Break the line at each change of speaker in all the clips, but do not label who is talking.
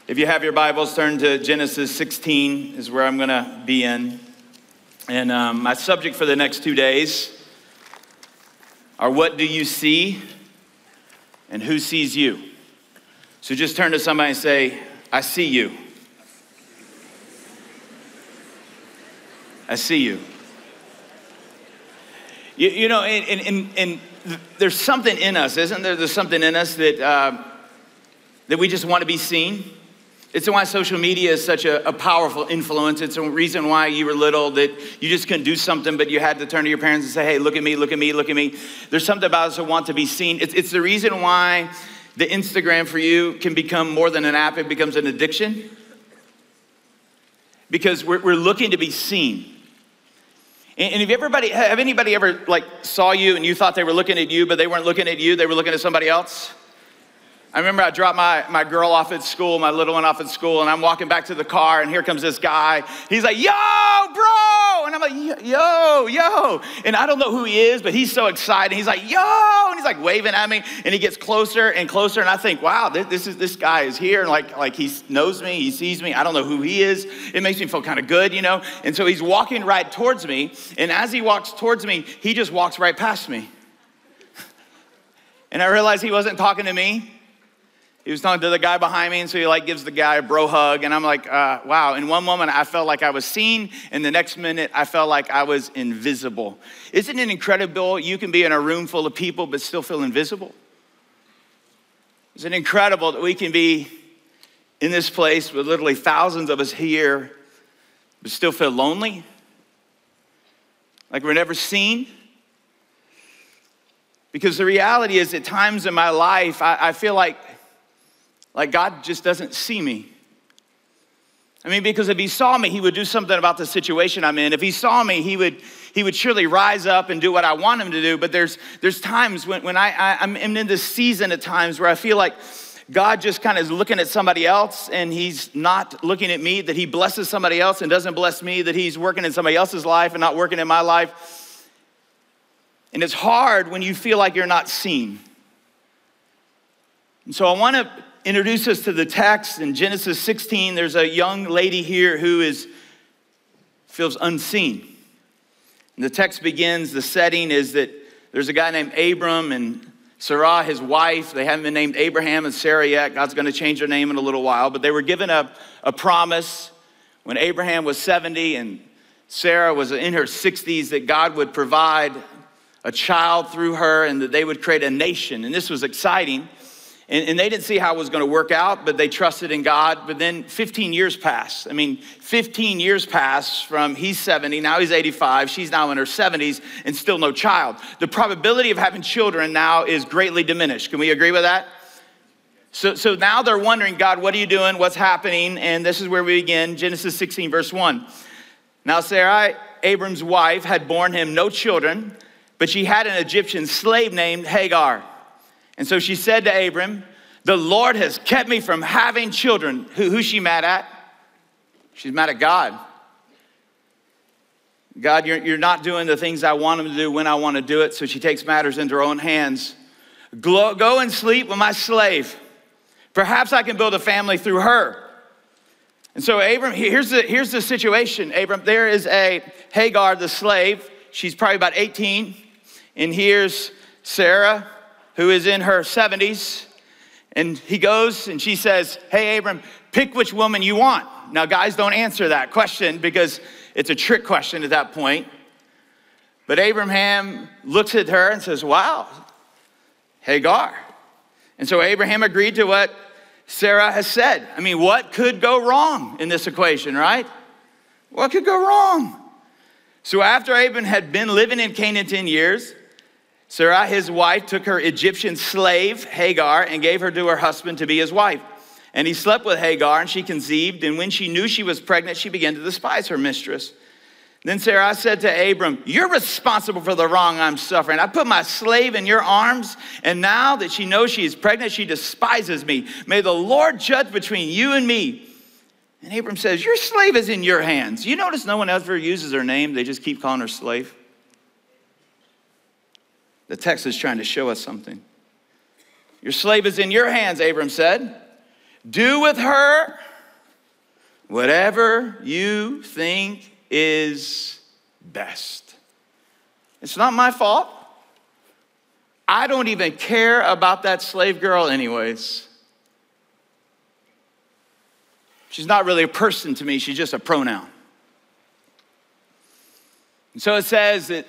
If you have your Bibles, turn to Genesis 16 is where I'm going to be in. And my subject for the next 2 days are what do you see and who sees you? So just turn to somebody and say, I see you. I see you. You know, and there's something in us, isn't there? There's something in us that we just want to be seen. It's why social media is such a powerful influence. It's a reason why you were little that you just couldn't do something, but you had to turn to your parents and say, hey, look at me, look at me, look at me. There's something about us that want to be seen. It's the reason why the Instagram for you can become more than an app, it becomes an addiction. Because we're looking to be seen. And have anybody ever saw you and you thought they were looking at you, but they weren't looking at you, they were looking at somebody else? I remember I dropped my girl off at school, my little one off at school, and I'm walking back to the car, and here comes this guy. He's like, yo, bro! And I'm like, yo. And I don't know who he is, but he's so excited. He's like, yo! And he's like waving at me, and he gets closer and closer, and I think, wow, this guy is here, and like he knows me, he sees me. I don't know who he is. It makes me feel kind of good, you know? And so he's walking right towards me, and as he walks towards me, he just walks right past me. And I realized he wasn't talking to me. He was talking to the guy behind me, and so he gives the guy a bro hug, and I'm like, wow. In one moment, I felt like I was seen, and the next minute, I felt like I was invisible. Isn't it incredible? You can be in a room full of people, but still feel invisible. Isn't it incredible that we can be in this place with literally thousands of us here, but still feel lonely? Like we're never seen? Because the reality is, at times in my life, I feel like God just doesn't see me. I mean, because if he saw me, he would do something about the situation I'm in. If he saw me, he would surely rise up and do what I want him to do. But there's times when I'm in this season at times where I feel like God just kind of is looking at somebody else and he's not looking at me, that he blesses somebody else and doesn't bless me, that he's working in somebody else's life and not working in my life. And it's hard when you feel like you're not seen. And so I want to introduce us to the text in Genesis 16. There's a young lady here who feels unseen. And the text begins, the setting is that there's a guy named Abram and Sarah, his wife. They haven't been named Abraham and Sarah yet. God's going to change their name in a little while. But they were given a promise when Abraham was 70 and Sarah was in her 60s that God would provide a child through her and that they would create a nation. And this was exciting. And they didn't see how it was going to work out, but they trusted in God. But then 15 years passed. 15 years passed from he's 70, now he's 85, she's now in her 70s, and still no child. The probability of having children now is greatly diminished. Can we agree with that? So now they're wondering, God, what are you doing? What's happening? And this is where we begin, Genesis 16, verse 1. Now Sarai, Abram's wife, had borne him no children, but she had an Egyptian slave named Hagar. And so she said to Abram, the Lord has kept me from having children. Who's she mad at? She's mad at God. God, you're not doing the things I want him to do when I want to do it. So she takes matters into her own hands. Go and sleep with my slave. Perhaps I can build a family through her. And so Abram, here's the situation. Abram, there is a Hagar, the slave. She's probably about 18. And here's Sarah, who is in her 70s, and he goes and she says, hey, Abram, pick which woman you want. Now, guys, don't answer that question because it's a trick question at that point. But Abraham looks at her and says, wow, Hagar. And so Abraham agreed to what Sarah has said. What could go wrong in this equation, right? What could go wrong? So after Abram had been living in Canaan 10 years, Sarah, his wife, took her Egyptian slave, Hagar, and gave her to her husband to be his wife. And he slept with Hagar, and she conceived. And when she knew she was pregnant, she began to despise her mistress. Then Sarah said to Abram, you're responsible for the wrong I'm suffering. I put my slave in your arms, and now that she knows she is pregnant, she despises me. May the Lord judge between you and me. And Abram says, your slave is in your hands. You notice no one ever uses her name. They just keep calling her slave. The text is trying to show us something. Your slave is in your hands, Abram said. Do with her whatever you think is best. It's not my fault. I don't even care about that slave girl anyways. She's not really a person to me, she's just a pronoun. And so it says that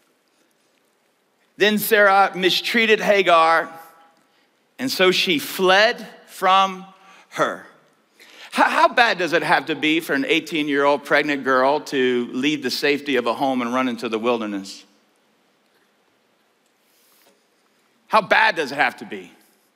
then Sarah mistreated Hagar, and so she fled from her. How bad does it have to be for an 18-year-old pregnant girl to leave the safety of a home and run into the wilderness? How bad does it have to be?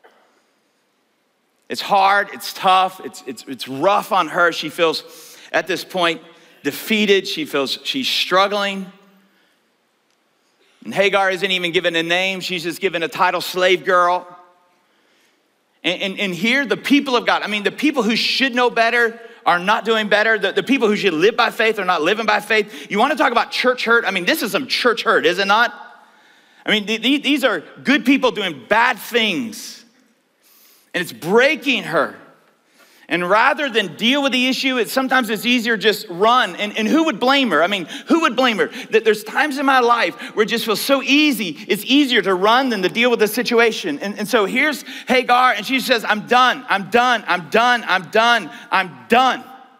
It's hard, it's tough, it's rough on her. She feels at this point defeated. She feels she's struggling. And Hagar isn't even given a name. She's just given a title, slave girl. And here the people of God, I mean, the people who should know better are not doing better. The people who should live by faith are not living by faith. You want to talk about church hurt? I mean, this is some church hurt, is it not? I mean, these are good people doing bad things. And it's breaking her. And rather than deal with the issue, sometimes it's easier just run. And who would blame her? I mean, who would blame her? There's times in my life where it just feels so easy. It's easier to run than to deal with the situation. And so here's Hagar, and she says, I'm done, I'm done, I'm done, I'm done, I'm done.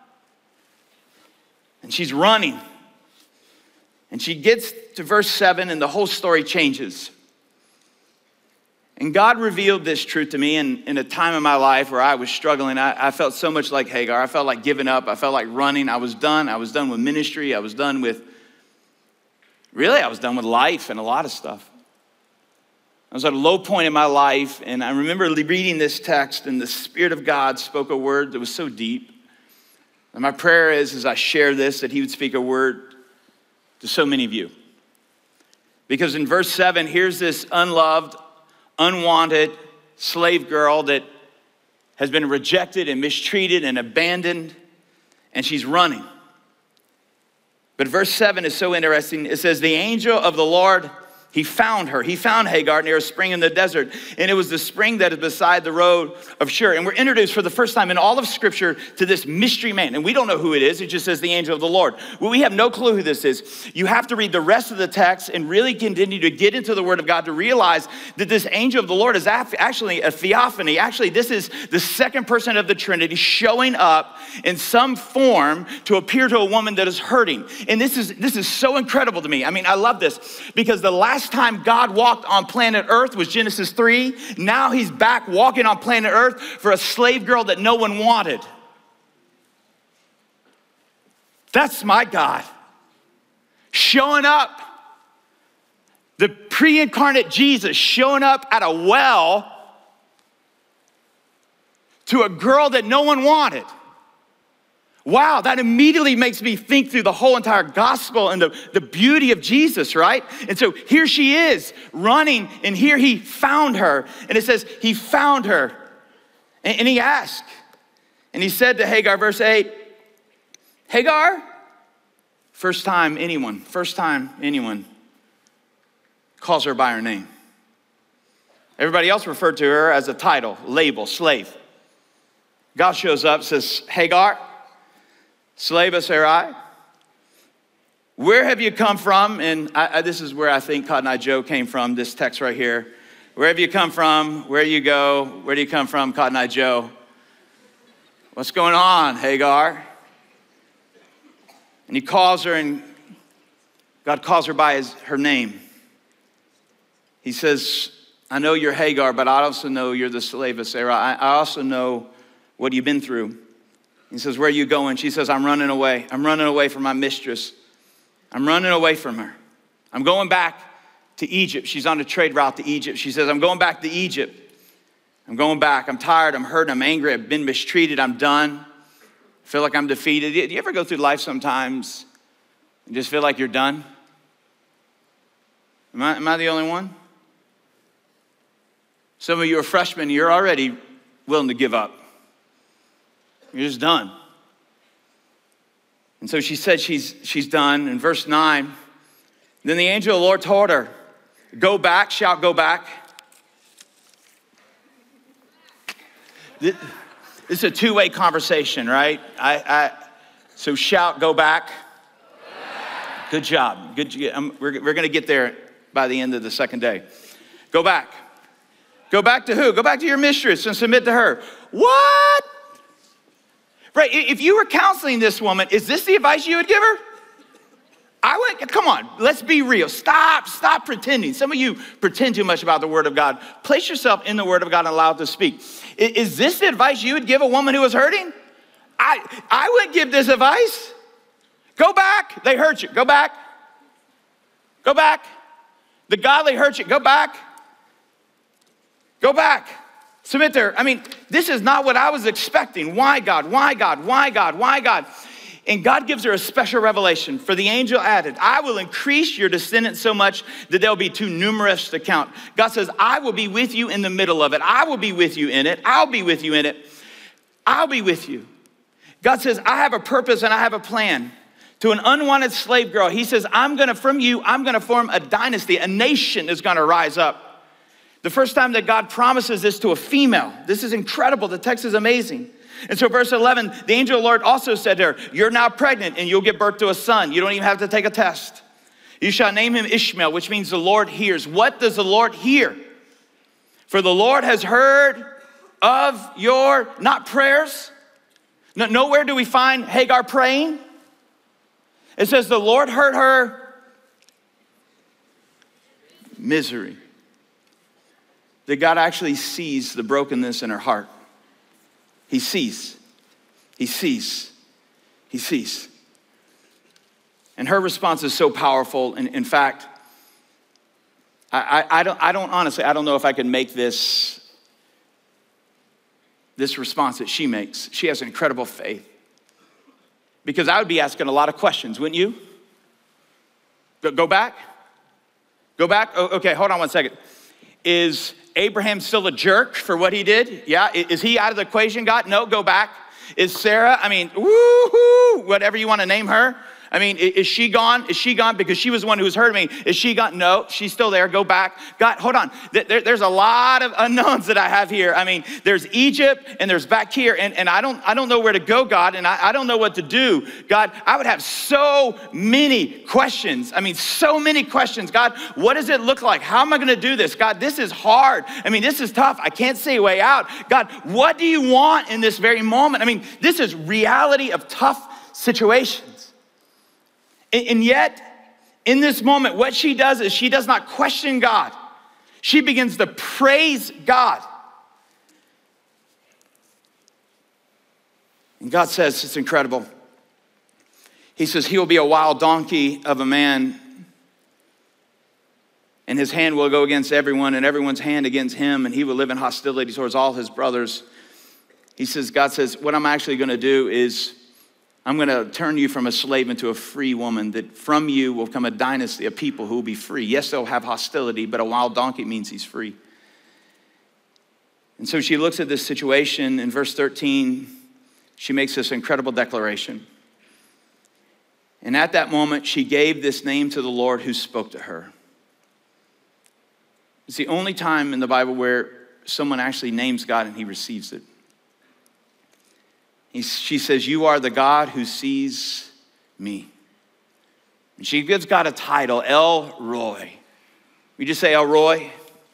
And she's running. And she gets to verse 7, and the whole story changes. And God revealed this truth to me in a time in my life where I was struggling. I felt so much like Hagar. I felt like giving up. I felt like running. I was done. I was done with ministry. I was done with life and a lot of stuff. I was at a low point in my life, and I remember reading this text, and the Spirit of God spoke a word that was so deep. And my prayer is, as I share this, that he would speak a word to so many of you. Because in verse 7, here's this unloved, unwanted slave girl that has been rejected and mistreated and abandoned, and she's running. But verse 7 is so interesting. It says, the angel of the Lord, he found her. He found Hagar near a spring in the desert, and it was the spring that is beside the road of Shur. And we're introduced for the first time in all of Scripture to this mystery man, and we don't know who it is. It just says the angel of the Lord. Well, we have no clue who this is. You have to read the rest of the text and really continue to get into the Word of God to realize that this angel of the Lord is actually a theophany. Actually, this is the second person of the Trinity showing up in some form to appear to a woman that is hurting. And this is so incredible to me. I mean, I love this because the last time God walked on planet Earth was Genesis 3. Now he's back walking on planet Earth for a slave girl that no one wanted. That's my God. Showing up. The pre-incarnate Jesus showing up at a well to a girl that no one wanted. Wow, that immediately makes me think through the whole entire gospel and the beauty of Jesus, right? And so here she is running, and here he found her. And it says he found her. And he asked, and he said to Hagar, verse 8, Hagar, first time anyone calls her by her name. Everybody else referred to her as a title, label, slave. God shows up, says, Hagar, slave of Sarai, where have you come from? And this is where I think Cotton Eye Joe came from, this text right here. Where have you come from? Where do you go? Where do you come from, Cotton Eye Joe? What's going on, Hagar? And he calls her, and God calls her by her name. He says, I know you're Hagar, but I also know you're the slave of Sarai. I also know what you've been through. He says, where are you going? She says, I'm running away. I'm running away from my mistress. I'm running away from her. I'm going back to Egypt. She's on a trade route to Egypt. She says, I'm going back to Egypt. I'm going back. I'm tired. I'm hurt. I'm angry. I've been mistreated. I'm done. I feel like I'm defeated. Do you ever go through life sometimes and just feel like you're done? Am I the only one? Some of you are freshmen. You're already willing to give up. You're just done. And so she said she's done. In verse 9, then the angel of the Lord told her, go back, shout, go back. This is a two-way conversation, right? So shout, go back. Good job. We're going to get there by the end of the second day. Go back. Go back to who? Go back to your mistress and submit to her. What? Right, if you were counseling this woman, is this the advice you would give her? Come on, let's be real. Stop pretending. Some of you pretend too much about the Word of God. Place yourself in the Word of God and allow it to speak. Is this the advice you would give a woman who was hurting? I wouldn't give this advice. Go back. They hurt you. Go back. Go back. The godly hurt you. Go back. Go back. Submit there. I mean, this is not what I was expecting. Why, God? Why, God? Why, God? Why, God? And God gives her a special revelation. For the angel added, I will increase your descendants so much that they'll be too numerous to count. God says, I will be with you in the middle of it. I will be with you in it. I'll be with you in it. I'll be with you. God says, I have a purpose and I have a plan. To an unwanted slave girl, he says, from you, I'm gonna form a dynasty. A nation is gonna rise up. The first time that God promises this to a female. This is incredible. The text is amazing. And so verse 11, the angel of the Lord also said to her, you're now pregnant and you'll give birth to a son. You don't even have to take a test. You shall name him Ishmael, which means the Lord hears. What does the Lord hear? For the Lord has heard of your, not prayers. Nowhere do we find Hagar praying. It says the Lord heard her misery. That God actually sees the brokenness in her heart. He sees. He sees. He sees. And her response is so powerful. And in fact, I don't know if I can make this response that she makes. She has incredible faith. Because I would be asking a lot of questions, wouldn't you? Go back? Go back? Oh, okay, hold on one second. Is Abraham still a jerk for what he did? Yeah, is he out of the equation, God? No, go back. Is Sarah, woo-hoo, whatever you want to name her. Is she gone? Is she gone? Because she was the one who was hurting me. Is she gone? No, she's still there. Go back. God, hold on. There's a lot of unknowns that I have here. There's Egypt and there's back here. And I don't know where to go, God. And I don't know what to do. God, I would have so many questions. So many questions. God, what does it look like? How am I going to do this? God, this is hard. This is tough. I can't see a way out. God, what do you want in this very moment? This is reality of tough situations. And yet, in this moment, what she does is she does not question God. She begins to praise God. And God says, it's incredible. He says, he will be a wild donkey of a man, and his hand will go against everyone, and everyone's hand against him, and he will live in hostility towards all his brothers. God says, what I'm actually going to do is I'm going to turn you from a slave into a free woman, that from you will come a dynasty of people who will be free. Yes, they'll have hostility, but a wild donkey means he's free. And so she looks at this situation. In verse 13, she makes this incredible declaration. And at that moment, she gave this name to the Lord who spoke to her. It's the only time in the Bible where someone actually names God and he receives it. She says, you are the God who sees me. And she gives God a title, El Roi. We just say El Roi.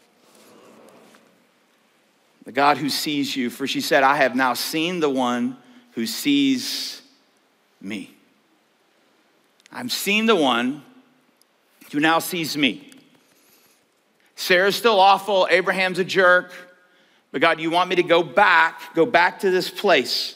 The God who sees you. For she said, I have now seen the one who sees me. I've seen the one who now sees me. Sarah's still awful. Abraham's a jerk. But God, you want me to go back to this place.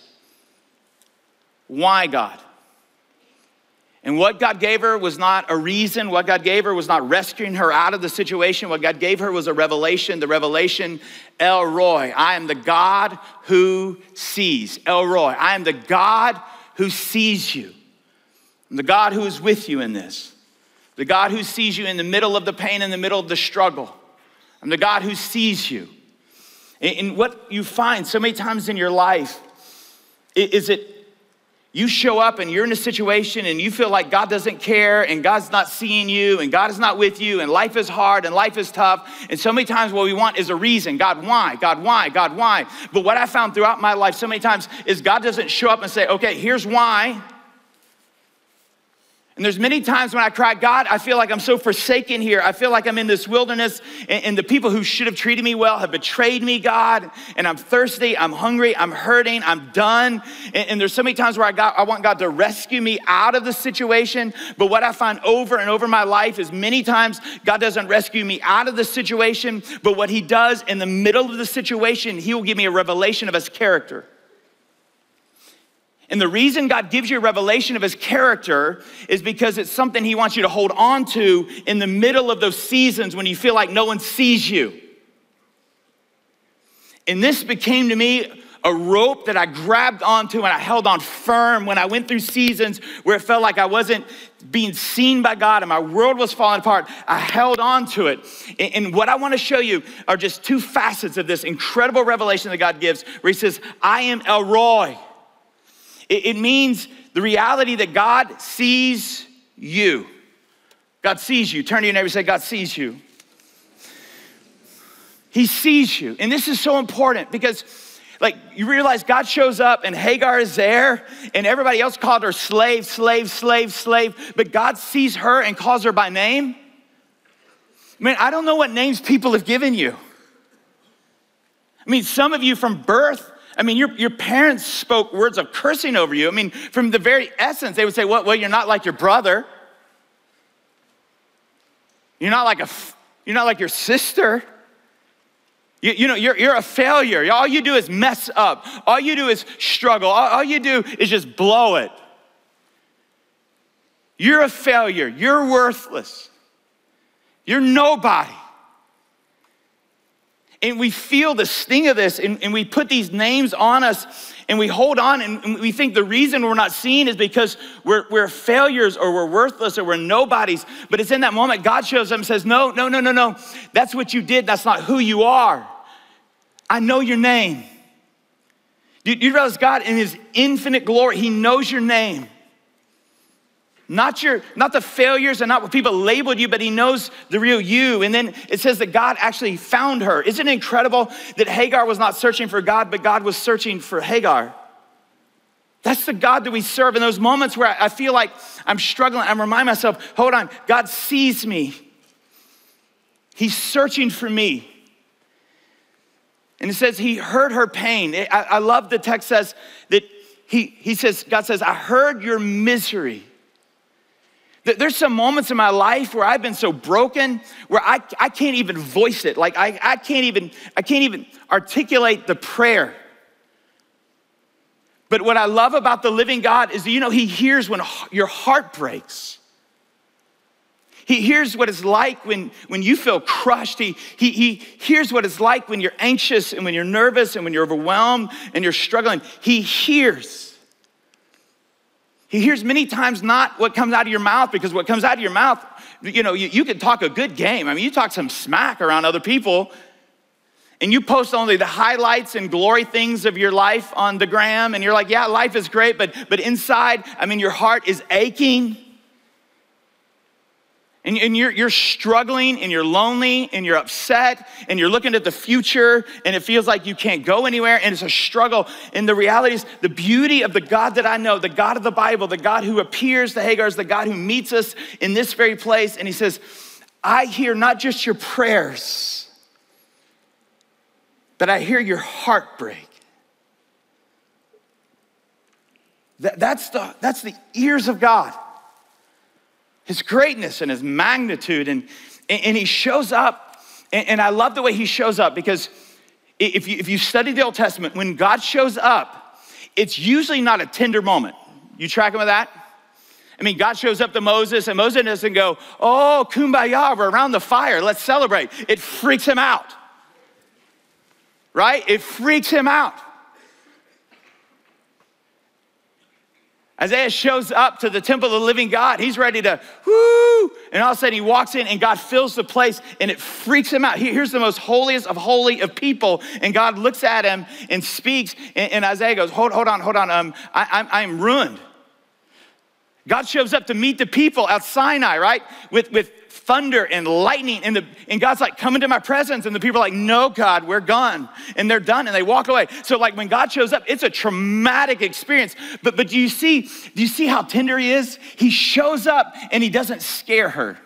Why, God? And what God gave her was not a reason. What God gave her was not rescuing her out of the situation. What God gave her was a revelation. The revelation, El Roi. I am the God who sees. El Roi. I am the God who sees you. I'm the God who is with you in this. The God who sees you in the middle of the pain, in the middle of the struggle. I'm the God who sees you. And what you find so many times in your life is that you show up and you're in a situation and you feel like God doesn't care and God's not seeing you and God is not with you and life is hard and life is tough. And so many times what we want is a reason. God, why? God, why? God, why? But what I found throughout my life so many times is God doesn't show up and say, okay, here's why. And there's many times when I cry, God, I feel like I'm so forsaken here. I feel like I'm in this wilderness and the people who should have treated me well have betrayed me, God. And I'm thirsty, I'm hungry, I'm hurting, I'm done. And there's so many times where I want God to rescue me out of the situation. But what I find over and over in my life is many times God doesn't rescue me out of the situation. But what he does in the middle of the situation, he will give me a revelation of his character. And the reason God gives you a revelation of his character is because it's something he wants you to hold on to in the middle of those seasons when you feel like no one sees you. And this became to me a rope that I grabbed onto and I held on firm when I went through seasons where it felt like I wasn't being seen by God and my world was falling apart. I held on to it. And what I want to show you are just two facets of this incredible revelation that God gives where he says, I am El Roi. It means the reality that God sees you. God sees you. Turn to your neighbor and say, God sees you. He sees you. And this is so important because like you realize God shows up and Hagar is there and everybody else called her slave, slave, slave, slave. But God sees her and calls her by name. Man, I don't know what names people have given you. I mean, some of you from birth, I mean, your parents spoke words of cursing over you. I mean, from the very essence, they would say, well, you're not like your brother. You're not like your sister. You're a failure. All you do is mess up. All you do is struggle. All you do is just blow it. You're a failure. You're worthless. You're nobody. And we feel the sting of this, and we put these names on us, and we hold on, and we think the reason we're not seen is because we're failures, or we're worthless, or we're nobodies. But it's in that moment God shows up and says, no. That's what you did. That's not who you are. I know your name. You realize God in his infinite glory, he knows your name. Not the failures and not what people labeled you, but he knows the real you. And then it says that God actually found her. Isn't it incredible that Hagar was not searching for God, but God was searching for Hagar? That's the God that we serve. In those moments where I feel like I'm struggling, I remind myself, hold on, God sees me. He's searching for me. And it says he heard her pain. I love the text says that God says, I heard your misery. There's some moments in my life where I've been so broken where I can't even voice it. Like I can't even articulate the prayer. But what I love about the living God is, he hears when your heart breaks. He hears what it's like when you feel crushed. He hears what it's like when you're anxious and when you're nervous and when you're overwhelmed and you're struggling. He hears. He hears many times not what comes out of your mouth, because what comes out of your mouth, you can talk a good game. I mean, you talk some smack around other people and you post only the highlights and glory things of your life on the gram and you're like, yeah, life is great, but inside, I mean, your heart is aching. And you're struggling and you're lonely and you're upset and you're looking at the future and it feels like you can't go anywhere and it's a struggle. And the reality is the beauty of the God that I know, the God of the Bible, the God who appears to Hagar, is the God who meets us in this very place. And he says, I hear not just your prayers, but I hear your heartbreak. That's the ears of God. His greatness and his magnitude, and he shows up, and I love the way he shows up, because if you study the Old Testament, when God shows up, it's usually not a tender moment. You tracking with that? I mean, God shows up to Moses, and Moses doesn't go, oh, kumbaya, we're around the fire, let's celebrate. It freaks him out, right? It freaks him out. Isaiah shows up to the temple of the living God. He's ready to, woo, And all of a sudden he walks in and God fills the place and it freaks him out. Here's the most holiest of holy of people. And God looks at him and speaks. And Isaiah goes, hold on. I'm ruined. God shows up to meet the people at Sinai, right? With thunder and lightning. And God's like, come into my presence. And the people are like, no, God, we're gone. And they're done and they walk away. So like when God shows up, it's a traumatic experience. But do you see how tender he is? He shows up and he doesn't scare her.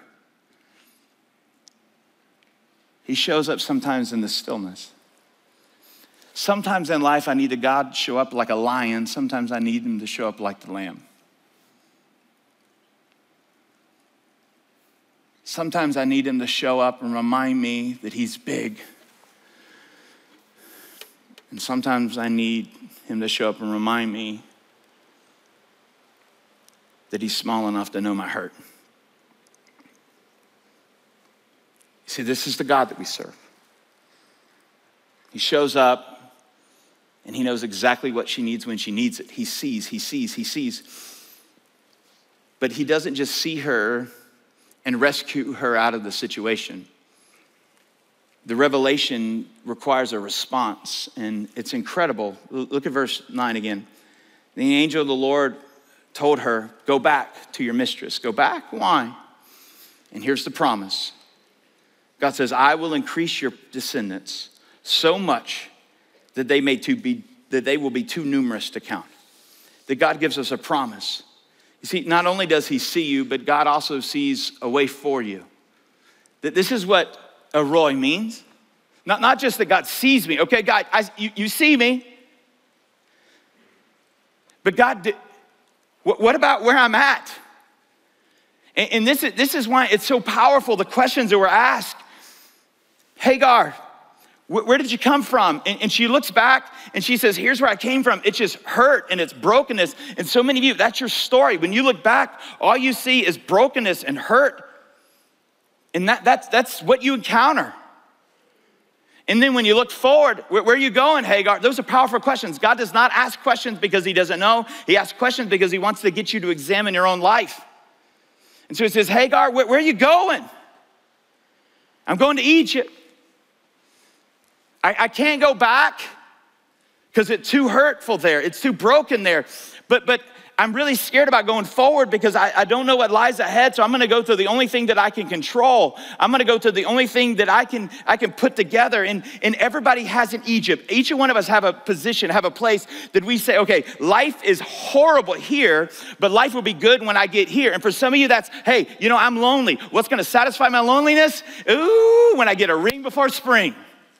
He shows up sometimes in the stillness. Sometimes in life I need a God to show up like a lion. Sometimes I need him to show up like the lamb. Sometimes I need him to show up and remind me that he's big. And sometimes I need him to show up and remind me that he's small enough to know my hurt. You see, this is the God that we serve. He shows up and he knows exactly what she needs when she needs it. He sees. But he doesn't just see her and rescue her out of the situation. The revelation requires a response, and it's incredible. Look at verse 9 again. The angel of the Lord told her, go back to your mistress. Go back? Why? And here's the promise. God says, I will increase your descendants so much that they will be too numerous to count. That God gives us a promise. You see, not only does he see you, but God also sees a way for you. That this is what a Roy means. Not just that God sees me. Okay, God, you see me. But God, what about where I'm at? And this is why it's so powerful, the questions that were asked. Hagar, where did you come from? And she looks back and she says, here's where I came from. It's just hurt and it's brokenness. And so many of you, that's your story. When you look back, all you see is brokenness and hurt. And that's what you encounter. And then when you look forward, where are you going, Hagar? Those are powerful questions. God does not ask questions because he doesn't know. He asks questions because he wants to get you to examine your own life. And so he says, Hagar, where are you going? I'm going to Egypt. I can't go back because it's too hurtful there. It's too broken there. But I'm really scared about going forward because I don't know what lies ahead. So I'm going to go to the only thing that I can control. I'm going to go to the only thing that I can put together. And everybody has an Egypt. Each one of us have a position, have a place that we say, okay, life is horrible here, but life will be good when I get here. And for some of you, that's, hey, I'm lonely. What's going to satisfy my loneliness? Ooh, when I get a ring before spring.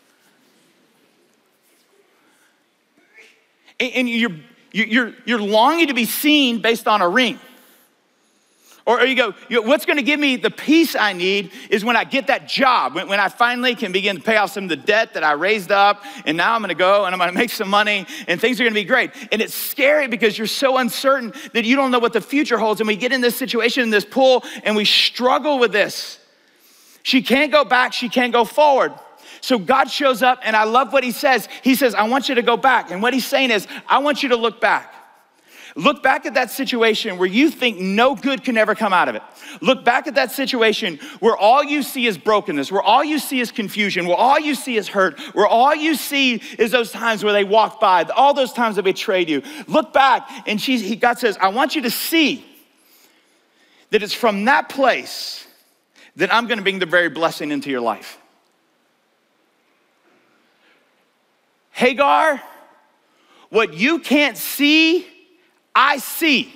And you're longing to be seen based on a ring. Or you go, what's gonna give me the peace I need is when I get that job, when I finally can begin to pay off some of the debt that I raised up, and now I'm gonna go and I'm gonna make some money and things are gonna be great. And it's scary because you're so uncertain that you don't know what the future holds. And we get in this situation, in this pool, and we struggle with this. She can't go back, she can't go forward. So God shows up, and I love what he says. He says, I want you to go back. And what he's saying is, I want you to look back. Look back at that situation where you think no good can ever come out of it. Look back at that situation where all you see is brokenness, where all you see is confusion, where all you see is hurt, where all you see is those times where they walked by, all those times they betrayed you. Look back, and God says, I want you to see that it's from that place that I'm gonna bring the very blessing into your life. Hagar, what you can't see, I see.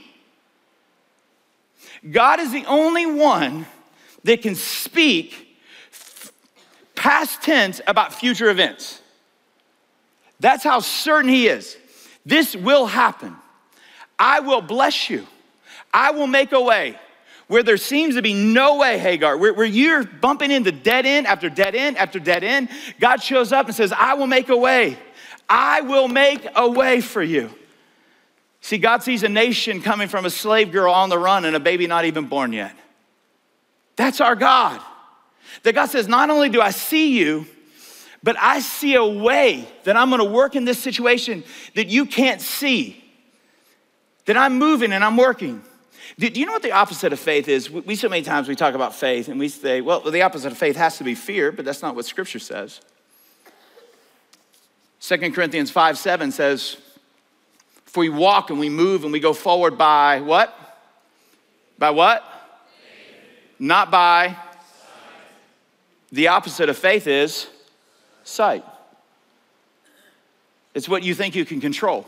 God is the only one that can speak past tense about future events. That's how certain he is. This will happen. I will bless you. I will make a way where there seems to be no way, Hagar, where you're bumping into dead end after dead end after dead end. God shows up and says, I will make a way. I will make a way for you. See, God sees a nation coming from a slave girl on the run and a baby not even born yet. That's our God. That God says, not only do I see you, but I see a way that I'm gonna work in this situation that you can't see. That I'm moving and I'm working. Do you know what the opposite of faith is? We so many times we talk about faith and we say, well, the opposite of faith has to be fear, but that's not what Scripture says. 2 Corinthians 5:7 says, for we walk and we move and we go forward by what? By what? Not by. Sight. The opposite of faith is sight. It's what you think you can control.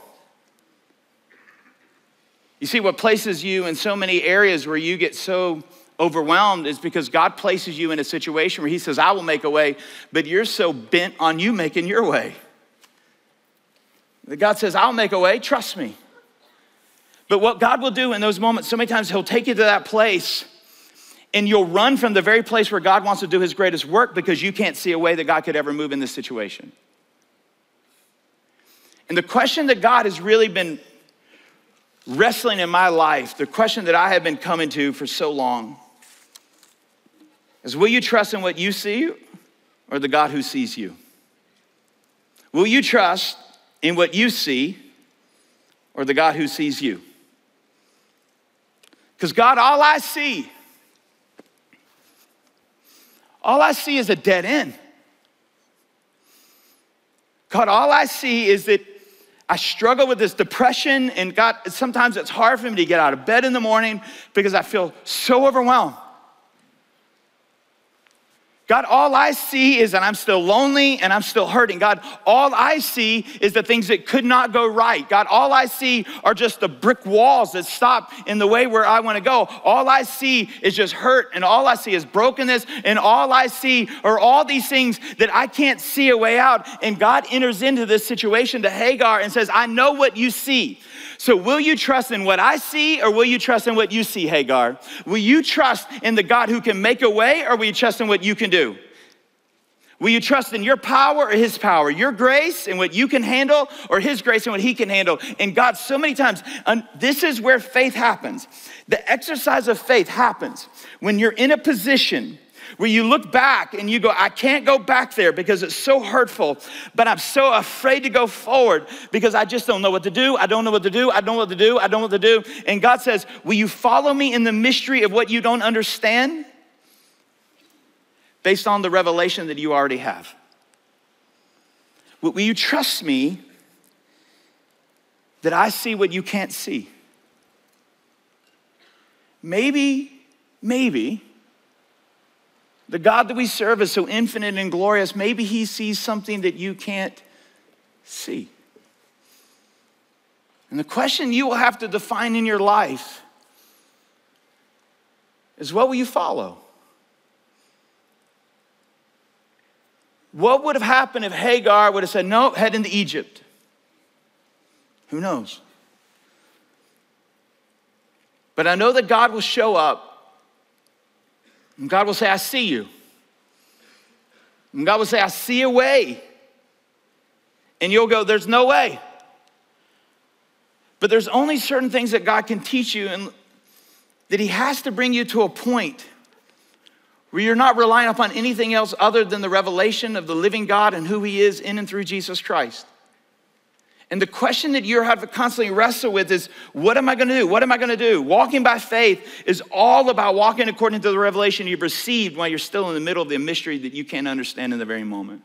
You see, what places you in so many areas where you get so overwhelmed is because God places you in a situation where he says, I will make a way, but you're so bent on you making your way. That God says, I'll make a way, trust me. But what God will do in those moments, so many times he'll take you to that place and you'll run from the very place where God wants to do his greatest work because you can't see a way that God could ever move in this situation. And the question that God has really been wrestling in my life, the question that I have been coming to for so long is, will you trust in what you see or the God who sees you? Will you trust in what you see or the God who sees you? Because God, all I see is a dead end. God, all I see is that I struggle with this depression, and God, sometimes it's hard for me to get out of bed in the morning because I feel so overwhelmed. God, all I see is that I'm still lonely and I'm still hurting. God, all I see is the things that could not go right. God, all I see are just the brick walls that stop in the way where I want to go. All I see is just hurt, and all I see is brokenness, and all I see are all these things that I can't see a way out. And God enters into this situation to Hagar and says, I know what you see. So will you trust in what I see, or will you trust in what you see, Hagar? Will you trust in the God who can make a way, or will you trust in what you can do? Will you trust in your power or his power? Your grace and what you can handle, or his grace and what he can handle? And God, so many times, this is where faith happens. The exercise of faith happens when you're in a position where you look back and you go, I can't go back there because it's so hurtful, but I'm so afraid to go forward because I just don't know what to do. I don't know what to do. I don't know what to do. I don't know what to do. And God says, will you follow me in the mystery of what you don't understand based on the revelation that you already have? Will you trust me that I see what you can't see? Maybe the God that we serve is so infinite and glorious. Maybe he sees something that you can't see. And the question you will have to define in your life is, what will you follow? What would have happened if Hagar would have said, no, head into Egypt? Who knows? But I know that God will show up. And God will say, I see you. And God will say, I see a way. And you'll go, there's no way. But there's only certain things that God can teach you, and that he has to bring you to a point where you're not relying upon anything else other than the revelation of the living God and who he is in and through Jesus Christ. And the question that you have to constantly wrestle with is, what am I going to do? What am I going to do? Walking by faith is all about walking according to the revelation you've received while you're still in the middle of the mystery that you can't understand in the very moment.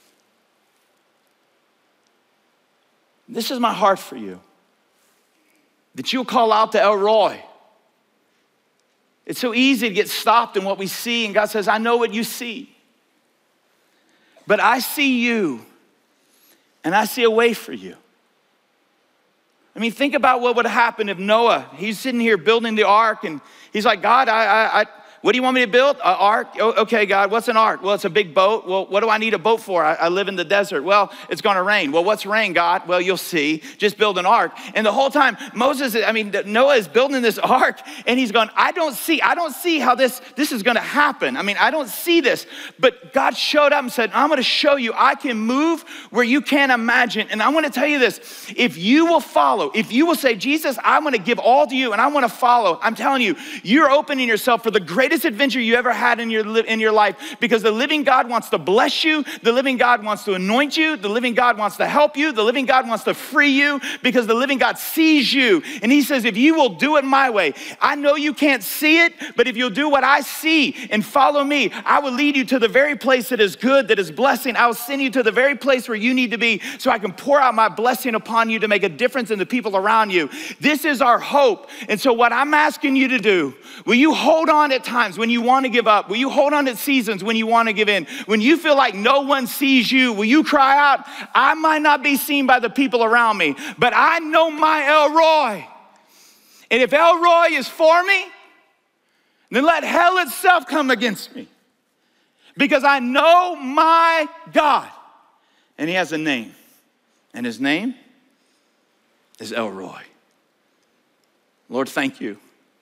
This is my heart for you, that you'll call out to El Roy. It's so easy to get stopped in what we see, and God says, I know what you see, but I see you, and I see a way for you. I mean, think about what would happen if Noah, he's sitting here building the ark, and he's like, God, what do you want me to build? An ark? Okay, God, what's an ark? Well, it's a big boat. Well, what do I need a boat for? I live in the desert. Well, it's gonna rain. Well, what's rain, God? Well, you'll see. Just build an ark. And the whole time, Noah is building this ark, and he's going, I don't see how this is gonna happen. I mean, I don't see this. But God showed up and said, I'm gonna show you I can move where you can't imagine. And I wanna tell you this, if you will follow, if you will say, Jesus, I'm gonna give all to you and I wanna follow, I'm telling you, you're opening yourself for the greatest greatest adventure you ever had in your life, because the living God wants to bless you. The living God wants to anoint you. The living God wants to help you. The living God wants to free you, because the living God sees you. And he says, if you will do it my way, I know you can't see it, but if you'll do what I see and follow me, I will lead you to the very place that is good, that is blessing. I will send you to the very place where you need to be, so I can pour out my blessing upon you to make a difference in the people around you. This is our hope. And so what I'm asking you to do, will you hold on at times when you want to give up? Will you hold on at seasons when you want to give in? When you feel like no one sees you, will you cry out, I might not be seen by the people around me, but I know my El Roi. And if El Roi is for me, then let hell itself come against me, because I know my God, and he has a name, and his name is El Roi. Lord, thank you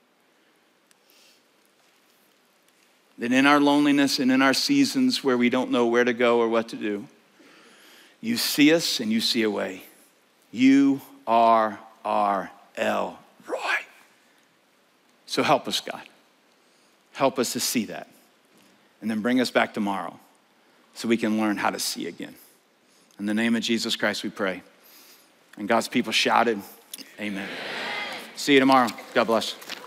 that in our loneliness and in our seasons where we don't know where to go or what to do, you see us and you see a way. You are our El Roi. So help us, God. Help us to see that. And then bring us back tomorrow so we can learn how to see again. In the name of Jesus Christ we pray. And God's people shouted, amen. See you tomorrow. God bless.